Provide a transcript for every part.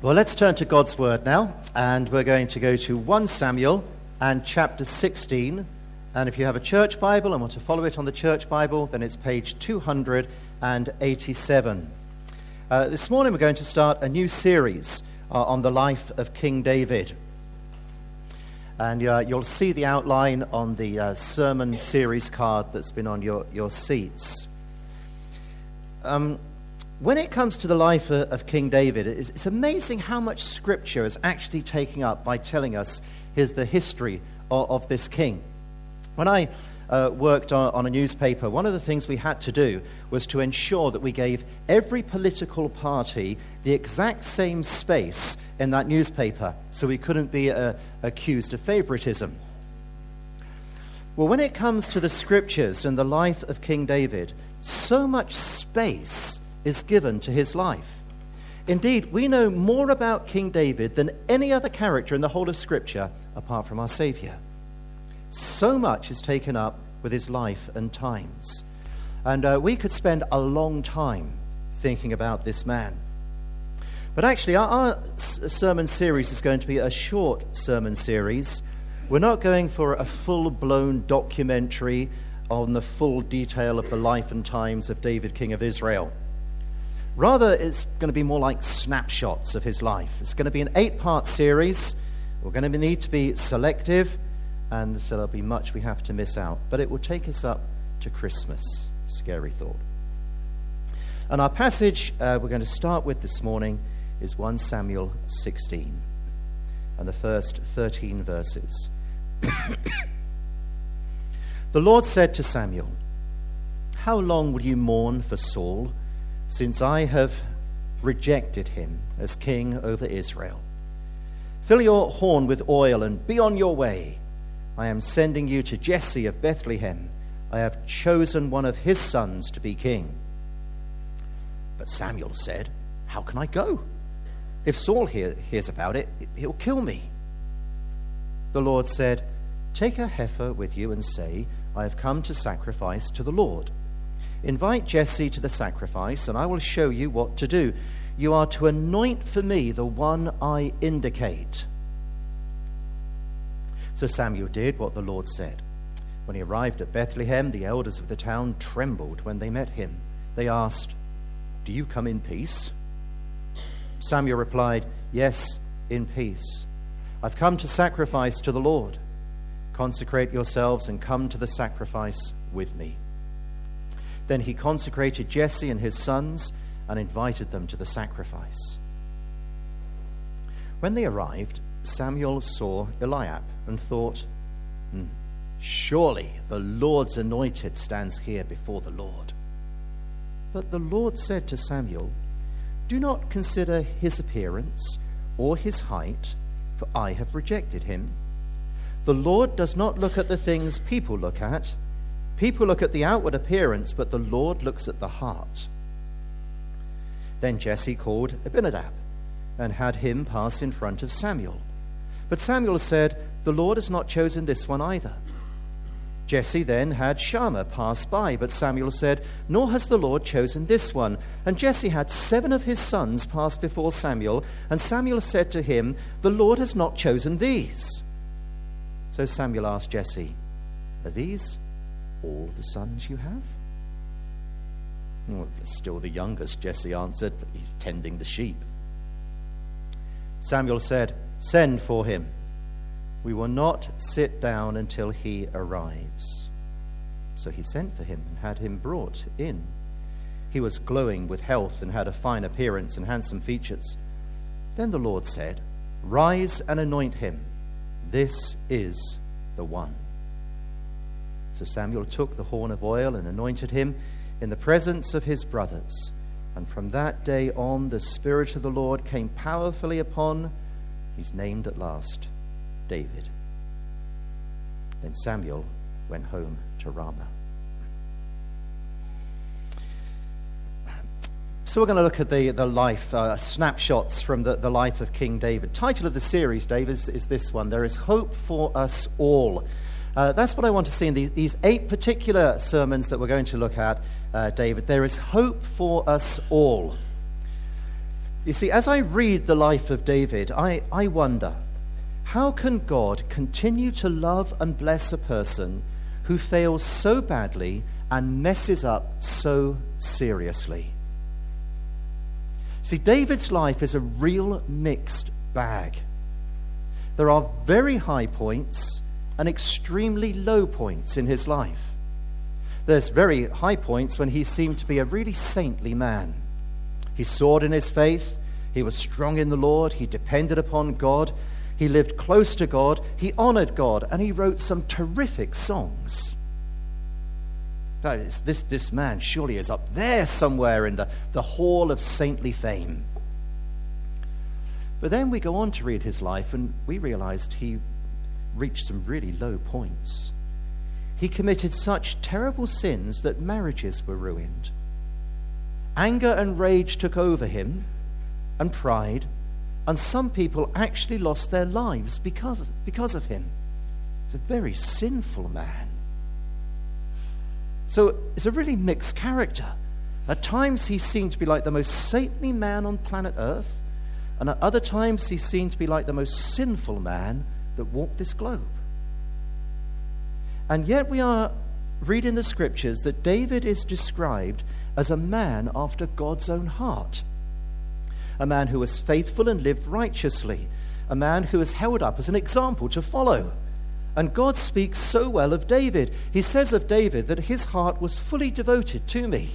Well, let's turn to God's Word now, and we're going to go to 1 Samuel and chapter 16. And if you have a church Bible and want to follow it on the church Bible, then it's page 287. This morning we're going to start a new series on the life of King David. And you'll see the outline on the sermon series card that's been on your seats. When it comes to the life of King David, it's amazing how much Scripture is actually taking up by telling us the history of this king. When I worked on a newspaper, one of the things we had to do was to ensure that we gave every political party the exact same space in that newspaper so we couldn't be accused of favoritism. Well, when it comes to the Scriptures and the life of King David, so much space is given to his life. Indeed, we know more about King David than any other character in the whole of Scripture apart from our Savior. So much is taken up with his life and times. And we could spend a long time thinking about this man. But actually, our sermon series is going to be a short sermon series. We're not going for a full-blown documentary on the full detail of the life and times of David, King of Israel. Rather, it's going to be more like snapshots of his life. It's going to be an 8-part series. We're going to need to be selective, and so there'll be much we have to miss out. But it will take us up to Christmas. Scary thought. And our passage we're going to start with this morning is 1 Samuel 16, and the first 13 verses. The Lord said to Samuel, "How long will you mourn for Saul, since I have rejected him as king over Israel? Fill your horn with oil and be on your way. I am sending you to Jesse of Bethlehem. I have chosen one of his sons to be king." But Samuel said, "How can I go? If Saul hears about it, he'll kill me." The Lord said, "Take a heifer with you and say, 'I have come to sacrifice to the Lord.' Invite Jesse to the sacrifice, and I will show you what to do. You are to anoint for me the one I indicate." So Samuel did what the Lord said. When he arrived at Bethlehem, the elders of the town trembled when they met him. They asked, "Do you come in peace?" Samuel replied, "Yes, in peace. I've come to sacrifice to the Lord. Consecrate yourselves and come to the sacrifice with me." Then he consecrated Jesse and his sons and invited them to the sacrifice. When they arrived, Samuel saw Eliab and thought, "Surely the Lord's anointed stands here before the Lord." But the Lord said to Samuel, "Do not consider his appearance or his height, for I have rejected him. The Lord does not look at the things people look at. People look at the outward appearance, but the Lord looks at the heart." Then Jesse called Abinadab and had him pass in front of Samuel. But Samuel said, "The Lord has not chosen this one either." Jesse then had Shammah pass by, but Samuel said, "Nor has the Lord chosen this one." And Jesse had 7 of his sons pass before Samuel, and Samuel said to him, "The Lord has not chosen these." So Samuel asked Jesse, "Are these all the sons you have?" "Well, still the youngest," Jesse answered, "but he's tending the sheep." Samuel said, "Send for him. We will not sit down until he arrives." So he sent for him and had him brought in. He was glowing with health and had a fine appearance and handsome features. Then the Lord said, "Rise and anoint him. This is the one." So Samuel took the horn of oil and anointed him in the presence of his brothers. And from that day on, the Spirit of the Lord came powerfully upon, he's named at last, David. Then Samuel went home to Ramah. So we're going to look at the life, snapshots from the life of King David. Title of the series, Dave, is this one, "There is Hope for Us All." That's what I want to see in these 8 particular sermons that we're going to look at, David. There is hope for us all. You see, as I read the life of David, I wonder, how can God continue to love and bless a person who fails so badly and messes up so seriously? See, David's life is a real mixed bag. There are very high points and extremely low points in his life. There's very high points when he seemed to be a really saintly man. He soared in his faith, he was strong in the Lord, he depended upon God, he lived close to God, he honored God, and he wrote some terrific songs. This man surely is up there somewhere in the hall of saintly fame. But then we go on to read his life and we realized he reached some really low points. He committed such terrible sins that marriages were ruined. Anger and rage took over him, and pride, and some people actually lost their lives because of him. He's a very sinful man. So it's a really mixed character. At times he seemed to be like the most saintly man on planet Earth, and at other times he seemed to be like the most sinful man that walked this globe. And yet we are reading the scriptures that David is described as a man after God's own heart. A man who was faithful and lived righteously. A man who is held up as an example to follow. And God speaks so well of David. He says of David that his heart was fully devoted to me.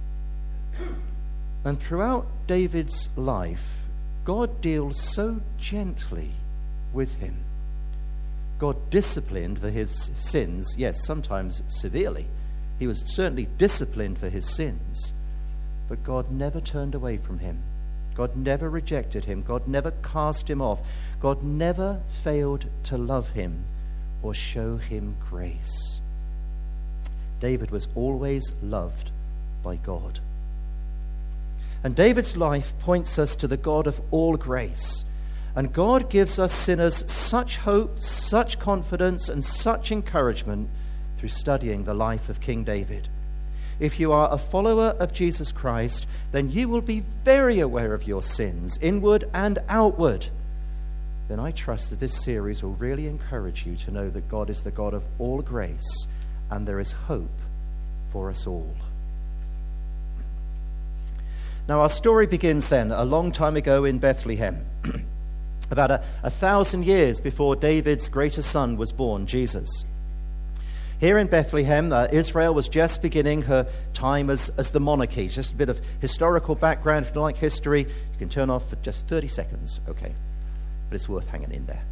And throughout David's life, God deals so gently with him. God disciplined for his sins, yes, sometimes severely. He was certainly disciplined for his sins. But God never turned away from him. God never rejected him. God never cast him off. God never failed to love him or show him grace. David was always loved by God. And David's life points us to the God of all grace. And God gives us sinners such hope, such confidence, and such encouragement through studying the life of King David. If you are a follower of Jesus Christ, then you will be very aware of your sins, inward and outward. Then I trust that this series will really encourage you to know that God is the God of all grace, and there is hope for us all. Now our story begins then, a long time ago in Bethlehem. About 1,000 years before David's greatest son was born, Jesus. Here in Bethlehem, Israel was just beginning her time as the monarchy. Just a bit of historical background. If you like history, you can turn off for just 30 seconds. Okay, but it's worth hanging in there.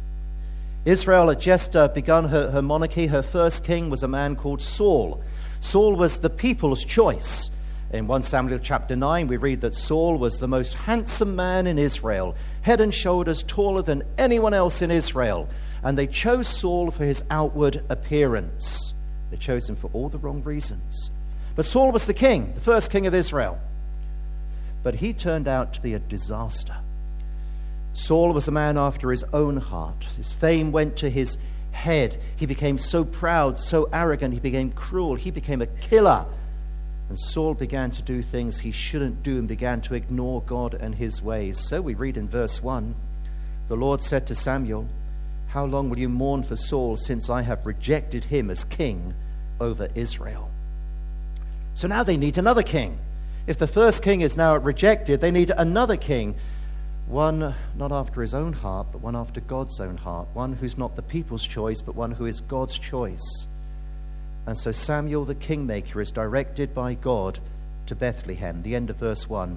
Israel had just begun her monarchy. Her first king was a man called Saul. Saul was the people's choice. In 1 Samuel chapter 9, we read that Saul was the most handsome man in Israel, head and shoulders taller than anyone else in Israel. And they chose Saul for his outward appearance. They chose him for all the wrong reasons. But Saul was the king, the first king of Israel. But he turned out to be a disaster. Saul was a man after his own heart. His fame went to his head. He became so proud, so arrogant, he became cruel. He became a killer. And Saul began to do things he shouldn't do and began to ignore God and his ways. So we read in verse 1, the Lord said to Samuel, "How long will you mourn for Saul, since I have rejected him as king over Israel?" So now they need another king. If the first king is now rejected, they need another king. One not after his own heart, but one after God's own heart. One who's not the people's choice, but one who is God's choice. And so Samuel the kingmaker is directed by God to Bethlehem. The end of verse 1.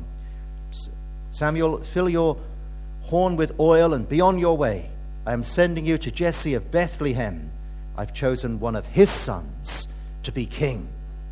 Samuel, fill your horn with oil and be on your way. I am sending you to Jesse of Bethlehem. I've chosen one of his sons to be king.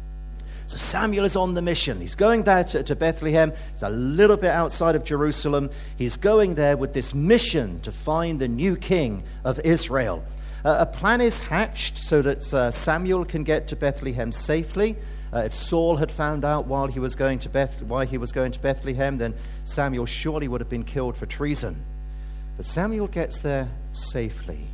So Samuel is on the mission. He's going there to Bethlehem. It's a little bit outside of Jerusalem. He's going there with this mission to find the new king of Israel. A plan is hatched so that Samuel can get to Bethlehem safely. If Saul had found out while he was going to Bethlehem, then Samuel surely would have been killed for treason. But Samuel gets there safely.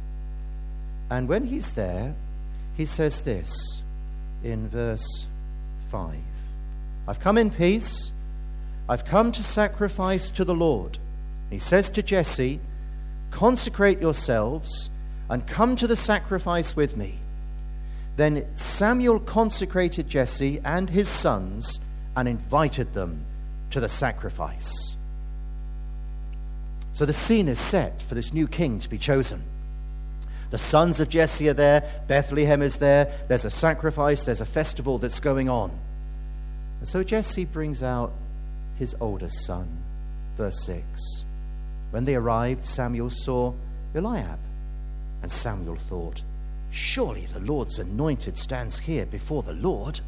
And when he's there, he says this in verse 5. I've come in peace, I've come to sacrifice to the Lord. He says to Jesse, consecrate yourselves and come to the sacrifice with me. Then Samuel consecrated Jesse and his sons and invited them to the sacrifice. So the scene is set for this new king to be chosen. The sons of Jesse are there, Bethlehem is there, there's a sacrifice, there's a festival that's going on. And so Jesse brings out his oldest son. Verse 6. When they arrived, Samuel saw Eliab, and Samuel thought, surely the Lord's anointed stands here before the Lord.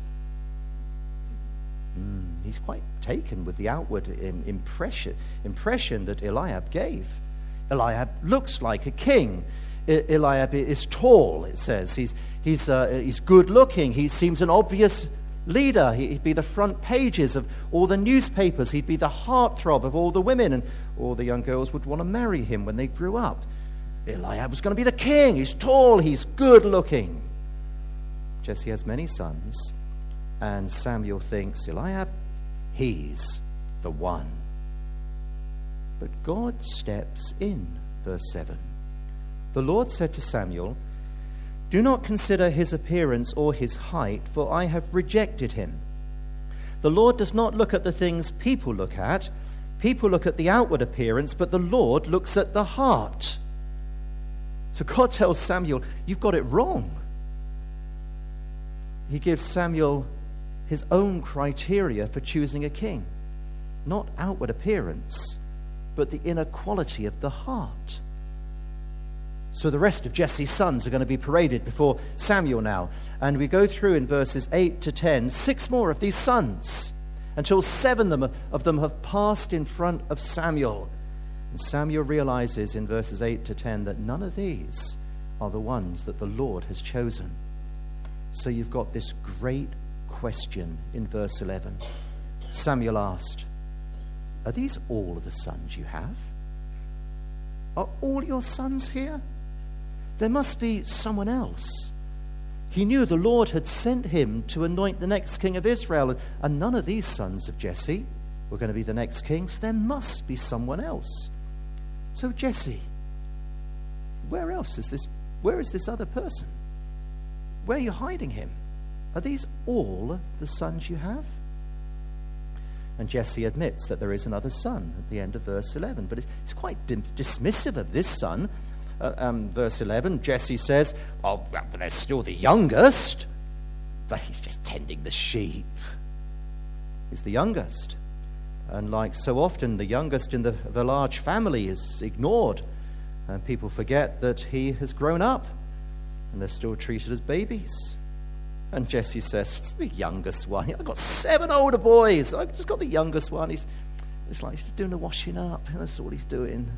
He's quite taken with the outward impression that Eliab gave. Eliab looks like a king. Eliab is tall, it says. He's good looking. He seems an obvious leader. He'd be the front pages of all the newspapers. He'd be the heartthrob of all the women, and all the young girls would want to marry him when they grew up. Eliab was going to be the king. He's tall. He's good looking. Jesse has many sons, and Samuel thinks, Eliab, he's the one. But God steps in, verse 7. The Lord said to Samuel, do not consider his appearance or his height, for I have rejected him. The Lord does not look at the things people look at. People look at the outward appearance, but the Lord looks at the heart. So God tells Samuel, you've got it wrong. He gives Samuel his own criteria for choosing a king. Not outward appearance, but the inner quality of the heart. So the rest of Jesse's sons are going to be paraded before Samuel now. And we go through in verses 8 to 10, 6 more of these sons, until 7 of them have passed in front of Samuel. And Samuel realizes in verses 8 to 10 that none of these are the ones that the Lord has chosen. So you've got this great question in verse 11. Samuel asked, are these all of the sons you have? Are all your sons here? There must be someone else. He knew the Lord had sent him to anoint the next king of Israel, and none of these sons of Jesse were going to be the next king, so there must be someone else. So Jesse, where else is this? Where is this other person? Where are you hiding him? Are these all the sons you have? And Jesse admits that there is another son at the end of verse 11, but it's quite dismissive of this son. Verse 11, Jesse says, oh, well, there's still the youngest, but he's just tending the sheep. He's the youngest. And like so often, the youngest in the large family is ignored, and people forget that he has grown up, and they're still treated as babies. And Jesse says, the youngest one. I've got 7 older boys. I've just got the youngest one. It's like he's doing the washing up. That's all he's doing.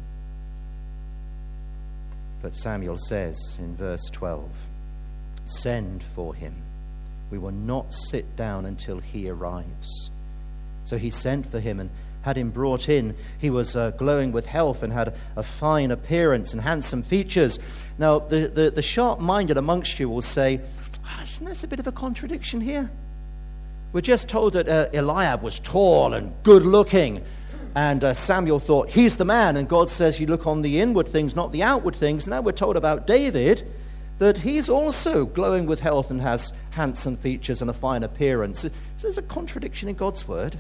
But Samuel says in verse 12, send for him. We will not sit down until he arrives. So he sent for him and had him brought in. He was glowing with health and had a fine appearance and handsome features. Now, the sharp-minded amongst you will say, isn't there a bit of a contradiction here? We're just told that Eliab was tall and good-looking, and Samuel thought, he's the man, and God says you look on the inward things, not the outward things. Now we're told about David that he's also glowing with health and has handsome features and a fine appearance. So there's a contradiction in God's word.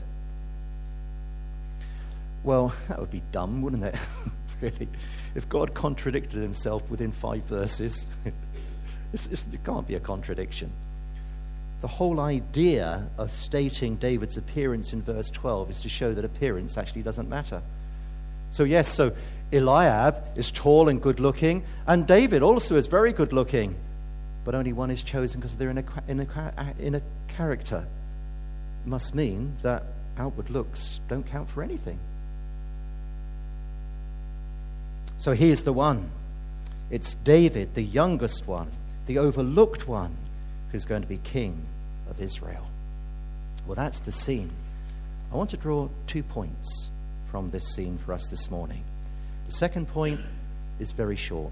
Well, that would be dumb, wouldn't it? Really, if God contradicted himself within 5 verses. It can't be a contradiction. The whole idea of stating David's appearance in verse 12 is to show that appearance actually doesn't matter. So Eliab is tall and good-looking, and David also is very good-looking, but only one is chosen because they're in a character. Must mean that outward looks don't count for anything. So here's the one. It's David, the youngest one, the overlooked one, who's going to be king of Israel. Well, that's the scene. I want to draw 2 points from this scene for us this morning. The second point is very short.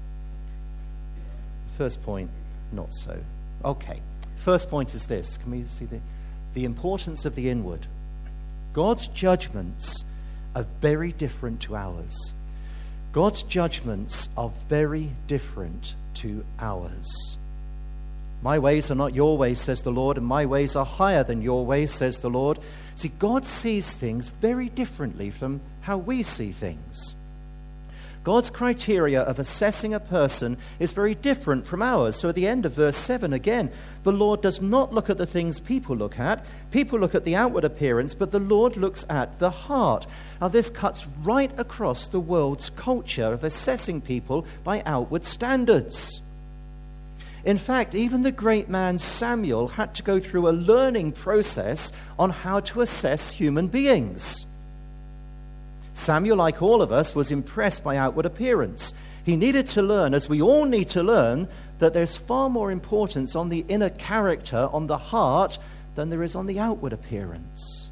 The first point, not so. Okay. First point is this. Can we see the importance of the inward? God's judgments are very different to ours. God's judgments are very different to ours. My ways are not your ways, says the Lord, and my ways are higher than your ways, says the Lord. See, God sees things very differently from how we see things. God's criteria of assessing a person is very different from ours. So at the end of verse 7 again, the Lord does not look at the things people look at. People look at the outward appearance, but the Lord looks at the heart. Now this cuts right across the world's culture of assessing people by outward standards. In fact, even the great man Samuel had to go through a learning process on how to assess human beings. Samuel, like all of us, was impressed by outward appearance. He needed to learn, as we all need to learn, that there's far more importance on the inner character, on the heart, than there is on the outward appearance.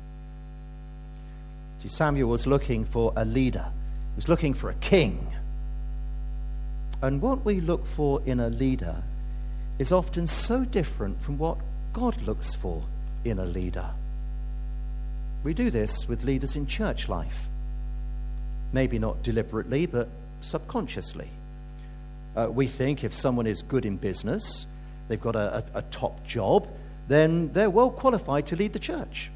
See, Samuel was looking for a leader. He was looking for a king. And what we look for in a leader is often so different from what God looks for in a leader. We do this with leaders in church life. Maybe not deliberately, but subconsciously. We think if someone is good in business, they've got a top job, then they're well qualified to lead the church.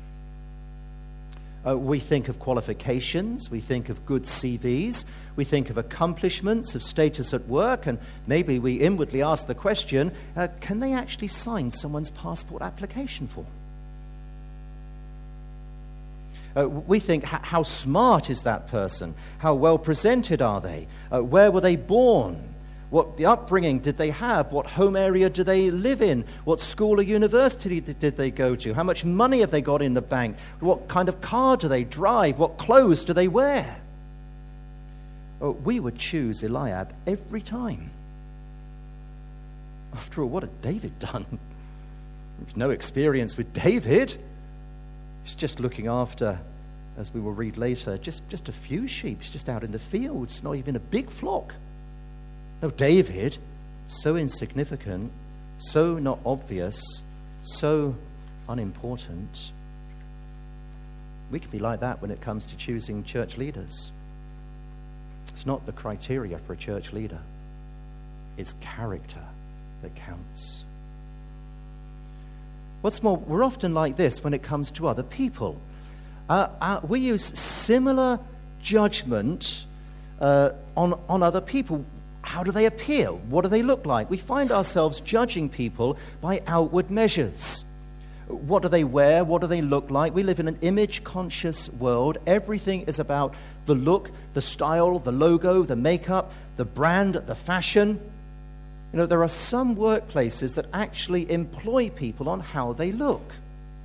We think of qualifications, we think of good CVs, we think of accomplishments, of status at work, and maybe we inwardly ask the question, can they actually sign someone's passport application form? We think, how smart is that person? How well presented are they? Where were they born? What the upbringing did they have? What home area do they live in? What school or university did they go to? How much money have they got in the bank? What kind of car do they drive? What clothes do they wear? We would choose Eliab every time. After all, what had David done? There's no experience with David. He's just looking after, as we will read later, just a few sheep. He's just out in the fields, not even a big flock. No, David, so insignificant, so not obvious, so unimportant. We can be like that when it comes to choosing church leaders. It's not the criteria for a church leader. It's character that counts. What's more, we're often like this when it comes to other people. We use similar judgment on other people. How do they appear? What do they look like? We find ourselves judging people by outward measures. What do they wear? What do they look like? We live in an image-conscious world. Everything is about the look, the style, the logo, the makeup, the brand, the fashion. You know, there are some workplaces that actually employ people on how they look.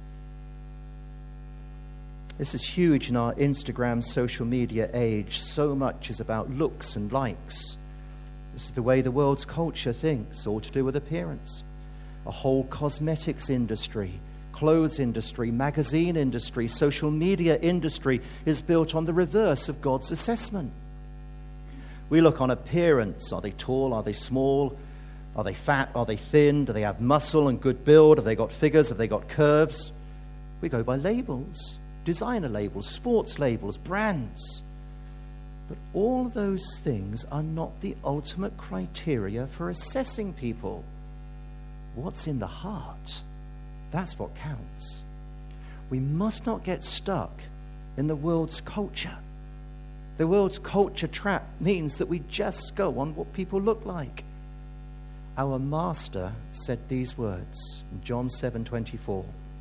This is huge in our Instagram social media age. So much is about looks and likes. This is the way the world's culture thinks, all to do with appearance. A whole cosmetics industry, clothes industry, magazine industry, social media industry is built on the reverse of God's assessment. We look on appearance. Are they tall? Are they small? Are they fat? Are they thin? Do they have muscle and good build? Have they got figures? Have they got curves? We go by labels, designer labels, sports labels, brands. But all those things are not the ultimate criteria for assessing people. What's in the heart? That's what counts. We must not get stuck in the world's culture. The world's culture trap means that we just go on what people look like. Our Master said these words in John 7:24.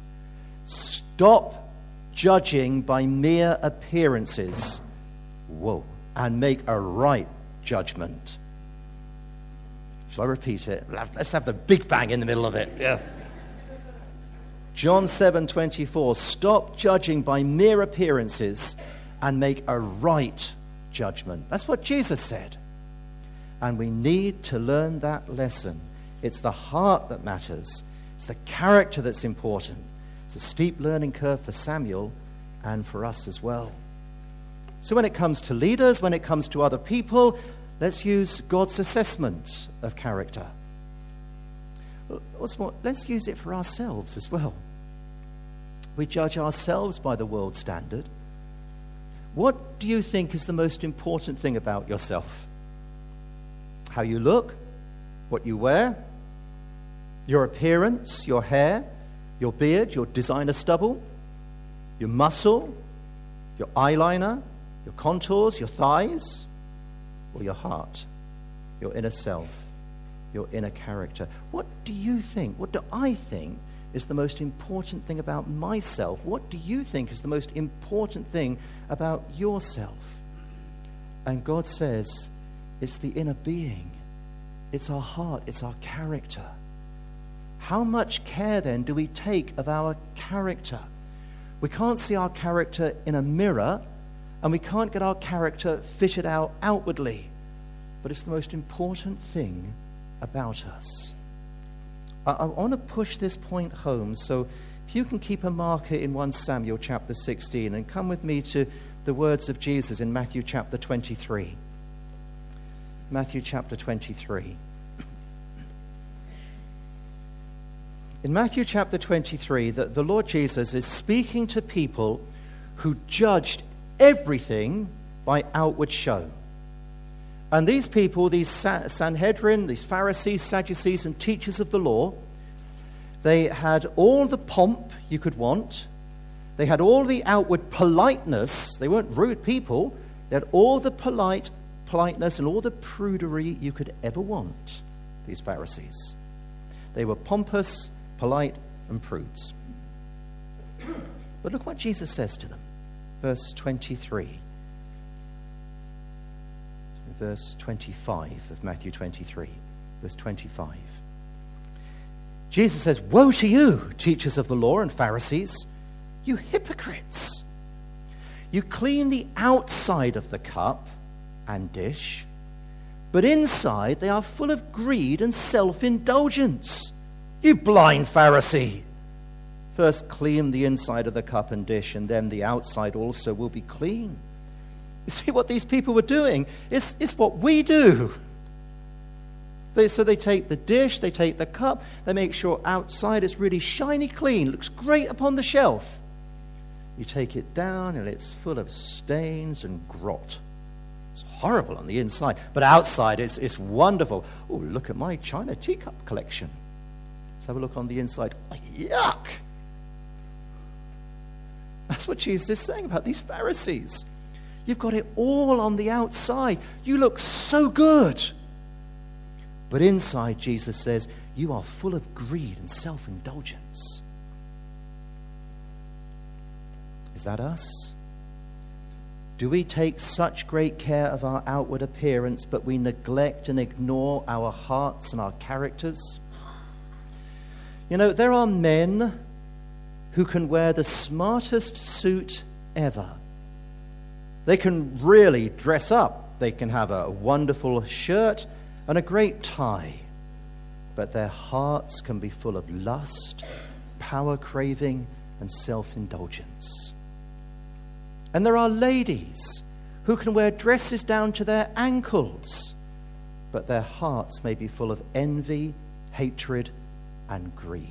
Stop judging by mere appearances. Whoa. And make a right judgment. Shall I repeat it? Let's have the big bang in the middle of it. Yeah. John 7:24. Stop judging by mere appearances and make a right judgment. That's what Jesus said. And we need to learn that lesson. It's the heart that matters. It's the character that's important. It's a steep learning curve for Samuel and for us as well. So when it comes to leaders, when it comes to other people, let's use God's assessment of character. What's more, let's use it for ourselves as well. We judge ourselves by the world standard. What do you think is the most important thing about yourself? How you look, what you wear, your appearance, your hair, your beard, your designer stubble, your muscle, your eyeliner, your contours, your thighs, or your heart, your inner self, your inner character? What do you think? What do I think is the most important thing about myself? What do you think is the most important thing about yourself? And God says it's the inner being. It's our heart. It's our character. How much care then do we take of our character? We can't see our character in a mirror, and we can't get our character fitted out outwardly. But it's the most important thing about us. I want to push this point home, so if you can keep a marker in 1 Samuel chapter 16 and come with me to the words of Jesus in Matthew chapter 23. Matthew chapter 23. In Matthew chapter 23, the Lord Jesus is speaking to people who judged everything by outward show. And these people, these Sanhedrin, these Pharisees, Sadducees, and teachers of the law, they had all the pomp you could want. They had all the outward politeness. They weren't rude people. They had all the politeness and all the prudery you could ever want, these Pharisees. They were pompous, polite, and prudes. But look what Jesus says to them. Verse 23. Verse 25 of Matthew 23. Verse 25. Jesus says, "Woe to you, teachers of the law and Pharisees, you hypocrites! You clean the outside of the cup and dish, but inside they are full of greed and self-indulgence. You blind Pharisee! First clean the inside of the cup and dish, and then the outside also will be clean." You see what these people were doing? It's what we do. So they take the dish, they take the cup, they make sure outside it's really shiny clean, looks great upon the shelf. You take it down and it's full of stains and grot. It's horrible on the inside, but outside it's wonderful. Oh, look at my china teacup collection. Let's have a look on the inside. Oh, yuck! That's what Jesus is saying about these Pharisees. You've got it all on the outside. You look so good. But inside, Jesus says, you are full of greed and self-indulgence. Is that us? Do we take such great care of our outward appearance, but we neglect and ignore our hearts and our characters? You know, there are men who can wear the smartest suit ever. They can really dress up. They can have a wonderful shirt and a great tie. But their hearts can be full of lust, power craving, and self-indulgence. And there are ladies who can wear dresses down to their ankles, but their hearts may be full of envy, hatred, and greed.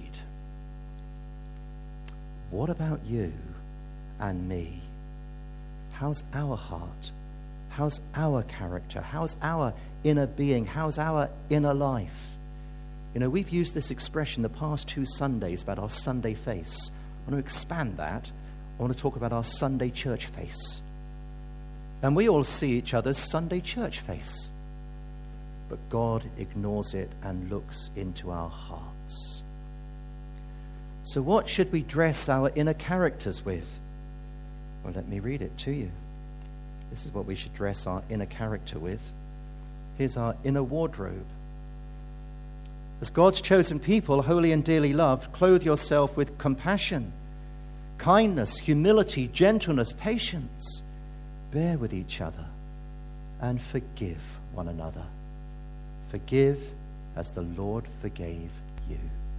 What about you and me? How's our heart? How's our character? How's our inner being? How's our inner life? You know, we've used this expression the past 2 Sundays about our Sunday face. I want to expand that. I want to talk about our Sunday church face. And we all see each other's Sunday church face. But God ignores it and looks into our hearts. So what should we dress our inner characters with? Well, let me read it to you. This is what we should dress our inner character with. Here's our inner wardrobe. As God's chosen people, holy and dearly loved, clothe yourself with compassion, kindness, humility, gentleness, patience. Bear with each other and forgive one another. Forgive as the Lord forgave you.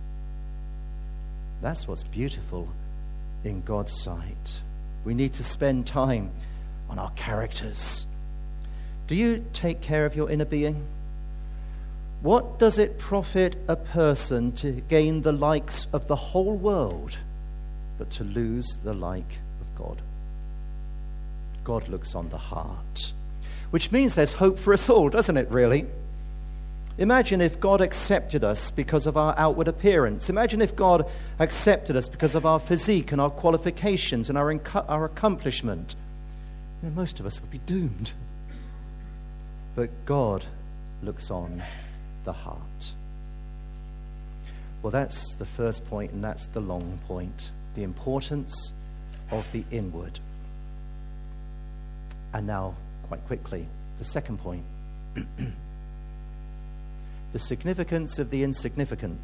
That's what's beautiful in God's sight. We need to spend time on our characters. Do you take care of your inner being? What does it profit a person to gain the likes of the whole world but to lose the like of God. God looks on the heart, which means there's hope for us all, doesn't it, really? Imagine if God accepted us because of our outward appearance. Imagine if God accepted us because of our physique and our qualifications and our accomplishment. You know, most of us would be doomed. But God looks on the heart. Well, that's the first point, and that's the long point. The importance of the inward. And now, quite quickly, the second point. The significance of the insignificant.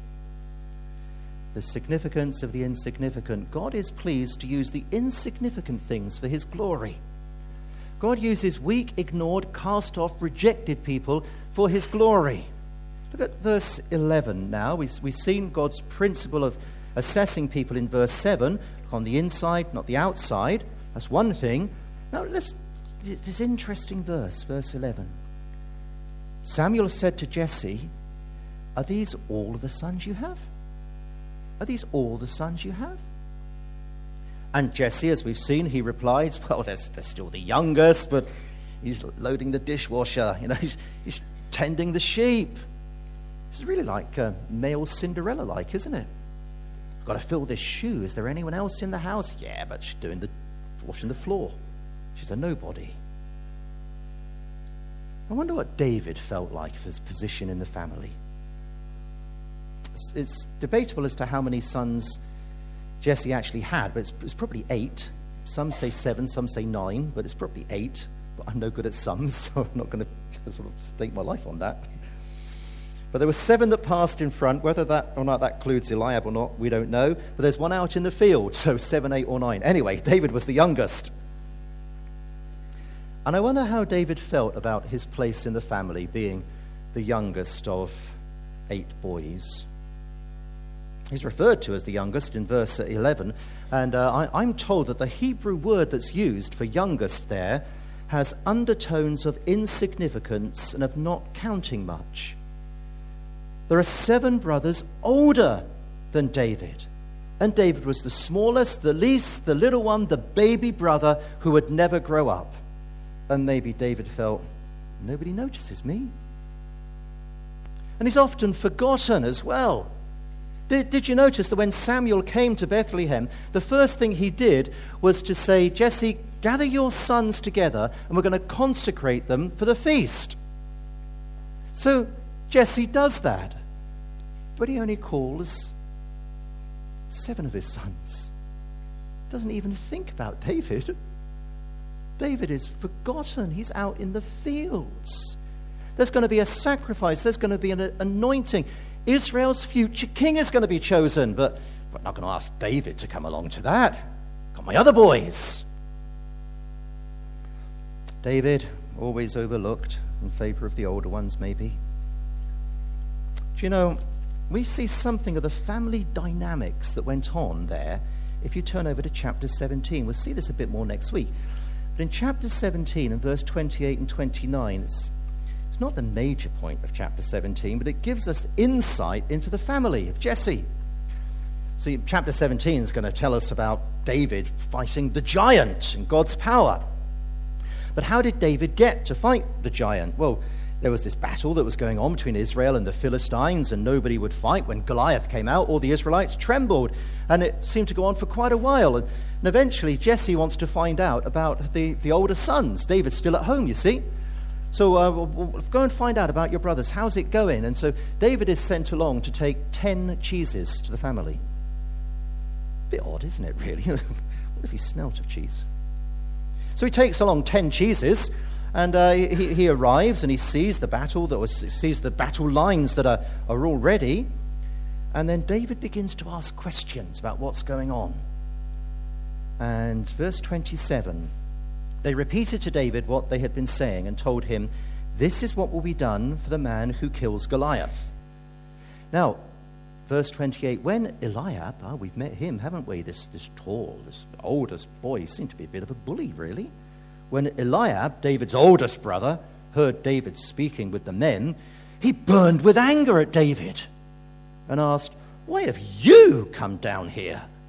The significance of the insignificant. God is pleased to use the insignificant things for his glory. God uses weak, ignored, cast off, rejected people for his glory. Look at verse 11 now. We've seen God's principle of assessing people in verse 7. Look on the inside, not the outside. That's one thing. Now, this interesting verse 11. Samuel said to Jesse, "Are these all the sons you have? Are these all the sons you have?" And Jesse, as we've seen, he replied, "Well, they're still the youngest, but he's loading the dishwasher. You know, he's tending the sheep." It's really like male Cinderella-like, isn't it? "I've got to fill this shoe. Is there anyone else in the house?" "Yeah, but she's washing the floor. She's a nobody." I wonder what David felt like for his position in the family. It's debatable as to how many sons Jesse actually had, but it's probably 8. Some say 7, some say 9, but it's probably 8. But I'm no good at sums, so I'm not going to sort of stake my life on that. But there were 7 that passed in front. Whether that or not that includes Eliab or not, we don't know. But there's one out in the field, so 7, 8, or 9. Anyway, David was the youngest. And I wonder how David felt about his place in the family, being the youngest of 8 boys. He's referred to as the youngest in verse 11, and I'm told that the Hebrew word that's used for youngest there has undertones of insignificance and of not counting much. There are 7 brothers older than David, and David was the smallest, the least, the little one, the baby brother who would never grow up. And maybe David felt, nobody notices me. And he's often forgotten as well. Did you notice that when Samuel came to Bethlehem, the first thing he did was to say, "Jesse, gather your sons together and we're going to consecrate them for the feast." So Jesse does that. But he only calls 7 of his sons. Doesn't even think about David. David is forgotten. He's out in the fields. There's going to be a sacrifice. There's going to be an anointing. Israel's future king is going to be chosen. But we're not going to ask David to come along to that. Got my other boys. David, always overlooked in favor of the older ones, maybe. Do you know, we see something of the family dynamics that went on there. If you turn over to chapter 17, we'll see this a bit more next week. But in chapter 17 and verse 28 and 29, it's not the major point of chapter 17, but it gives us insight into the family of Jesse. See, chapter 17 is going to tell us about David fighting the giant and God's power. But how did David get to fight the giant? Well, there was this battle that was going on between Israel and the Philistines, and nobody would fight. When Goliath came out, all the Israelites trembled, and it seemed to go on for quite a while. And eventually, Jesse wants to find out about the older sons. David's still at home, you see. So we'll go and find out about your brothers. How's it going? And so David is sent along to take 10 cheeses to the family. A bit odd, isn't it, really? What if he smelt of cheese? So he takes along 10 cheeses, and he arrives and he sees the battle sees the battle lines that are all ready. And then David begins to ask questions about what's going on. And verse 27, they repeated to David what they had been saying and told him, "This is what will be done for the man who kills Goliath." Now, verse 28, when Eliab, we've met him, haven't we? This tall, this oldest boy, he seemed to be a bit of a bully, really. When Eliab, David's oldest brother, heard David speaking with the men, he burned with anger at David and asked, "Why have you come down here?"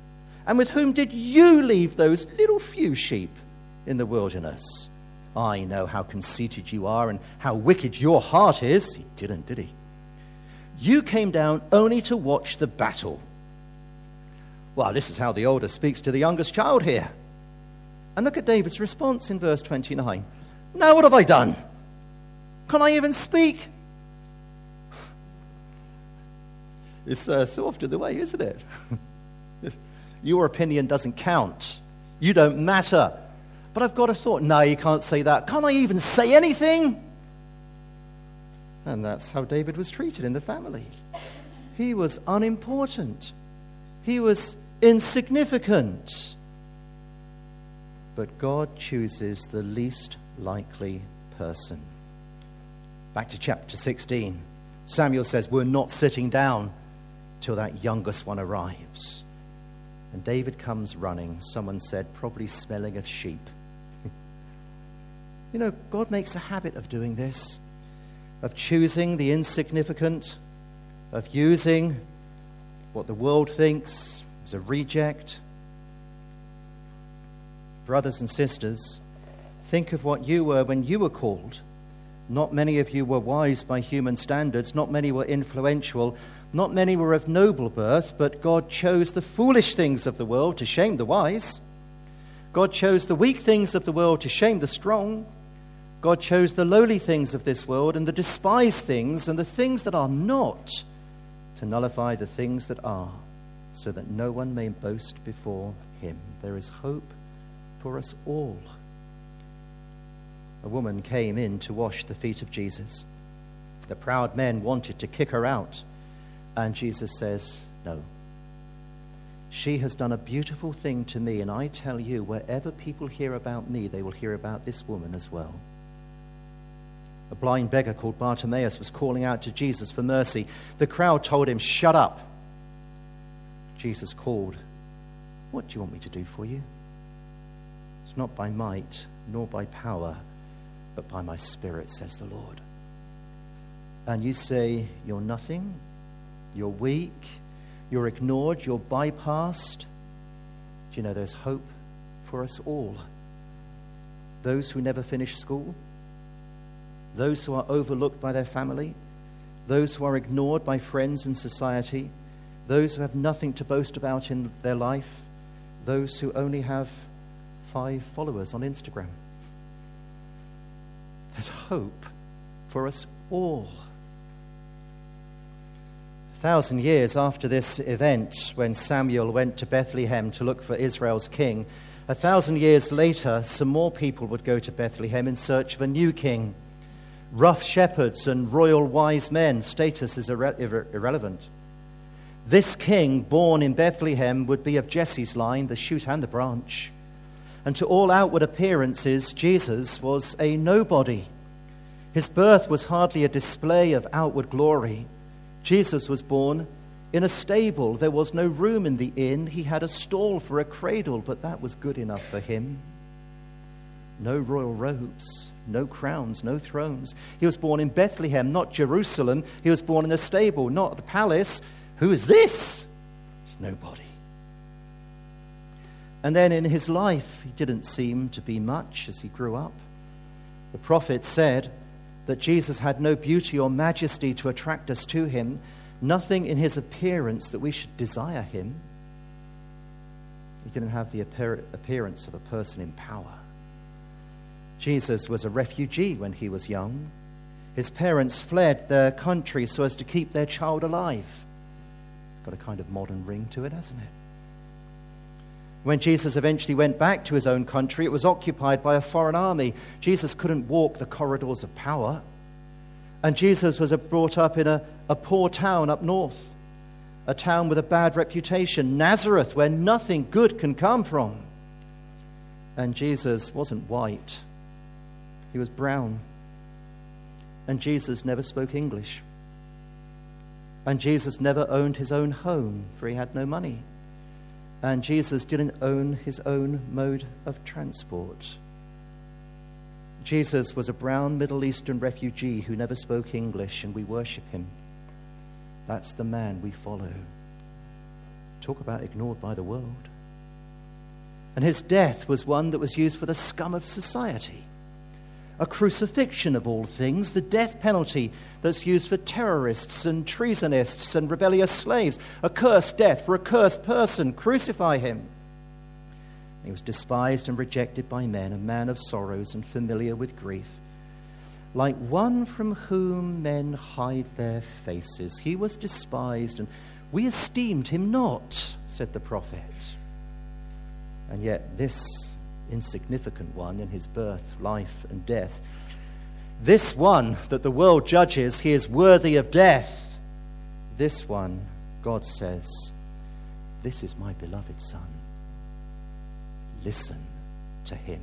And with whom did you leave those little few sheep in the wilderness? I know how conceited you are and how wicked your heart is. He didn't, did he? You came down only to watch the battle. Well, this is how the oldest speaks to the youngest child here. And look at David's response in verse 29. Now what have I done? Can I even speak? It's so often the way, isn't it? Your opinion doesn't count. You don't matter. But I've got a thought. No, you can't say that. Can't I even say anything? And that's how David was treated in the family. He was unimportant. He was insignificant. But God chooses the least likely person. Back to chapter 16. Samuel says, we're not sitting down till that youngest one arrives. And David comes running, someone said, probably smelling of sheep. You know, God makes a habit of doing this, of choosing the insignificant, of using what the world thinks is a reject. Brothers and sisters, think of what you were when you were called. Not many of you were wise by human standards. Not many were influential. Not many were of noble birth, but God chose the foolish things of the world to shame the wise. God chose the weak things of the world to shame the strong. God chose the lowly things of this world and the despised things and the things that are not to nullify the things that are, so that no one may boast before him. There is hope for us all. A woman came in to wash the feet of Jesus. The proud men wanted to kick her out, and Jesus says, no. She has done a beautiful thing to me, and I tell you, wherever people hear about me, they will hear about this woman as well. A blind beggar called Bartimaeus was calling out to Jesus for mercy. The crowd told him, shut up. Jesus called, what do you want me to do for you? It's not by might, nor by power, but by my Spirit, says the Lord. And you say, you're nothing, you're weak, you're ignored, you're bypassed. Do you know there's hope for us all? Those who never finish school, those who are overlooked by their family, those who are ignored by friends and society, those who have nothing to boast about in their life, those who only have 5 followers on Instagram. There's hope for us all. 1,000 years after this event, when Samuel went to Bethlehem to look for Israel's king, 1,000 years later, some more people would go to Bethlehem in search of a new king. Rough shepherds and royal wise men, status is irrelevant. This king born in Bethlehem would be of Jesse's line, the shoot and the branch. And to all outward appearances, Jesus was a nobody. His birth was hardly a display of outward glory. Jesus was born in a stable. There was no room in the inn. He had a stall for a cradle, but that was good enough for him. No royal robes, no crowns, no thrones. He was born in Bethlehem, not Jerusalem. He was born in a stable, not a palace. Who is this? It's nobody. And then in his life, he didn't seem to be much as he grew up. The prophet said that Jesus had no beauty or majesty to attract us to him, nothing in his appearance that we should desire him. He didn't have the appearance of a person in power. Jesus was a refugee when he was young. His parents fled their country so as to keep their child alive. It's got a kind of modern ring to it, hasn't it? When Jesus eventually went back to his own country, it was occupied by a foreign army. Jesus couldn't walk the corridors of power. And Jesus was brought up in a poor town up north, a town with a bad reputation, Nazareth, where nothing good can come from. And Jesus wasn't white. He was brown. And Jesus never spoke English. And Jesus never owned his own home, for he had no money. And Jesus didn't own his own mode of transport. Jesus was a brown Middle Eastern refugee who never spoke English, and we worship him. That's the man we follow. Talk about ignored by the world. And his death was one that was used for the scum of society. A crucifixion of all things, the death penalty that's used for terrorists and treasonists and rebellious slaves. A cursed death for a cursed person. Crucify him. He was despised and rejected by men, a man of sorrows and familiar with grief. Like one from whom men hide their faces. He was despised, and we esteemed him not, said the prophet. And yet this insignificant one in his birth, life, and death, this one that the world judges, he is worthy of death. This one, God says, this is my beloved Son. Listen to him.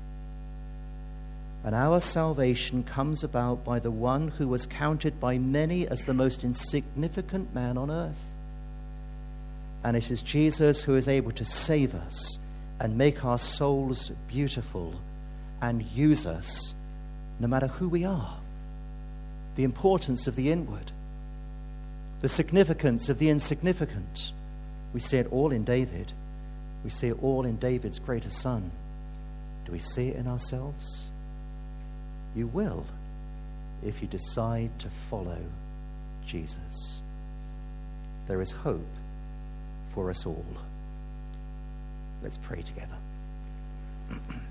And our salvation comes about by the one who was counted by many as the most insignificant man on earth. And it is Jesus who is able to save us and make our souls beautiful and use us no matter who we are. The importance of the inward, the significance of the insignificant. We see it all in David. We see it all in David's greatest son. Do we see it in ourselves? You will if you decide to follow Jesus. There is hope for us all. Let's pray together.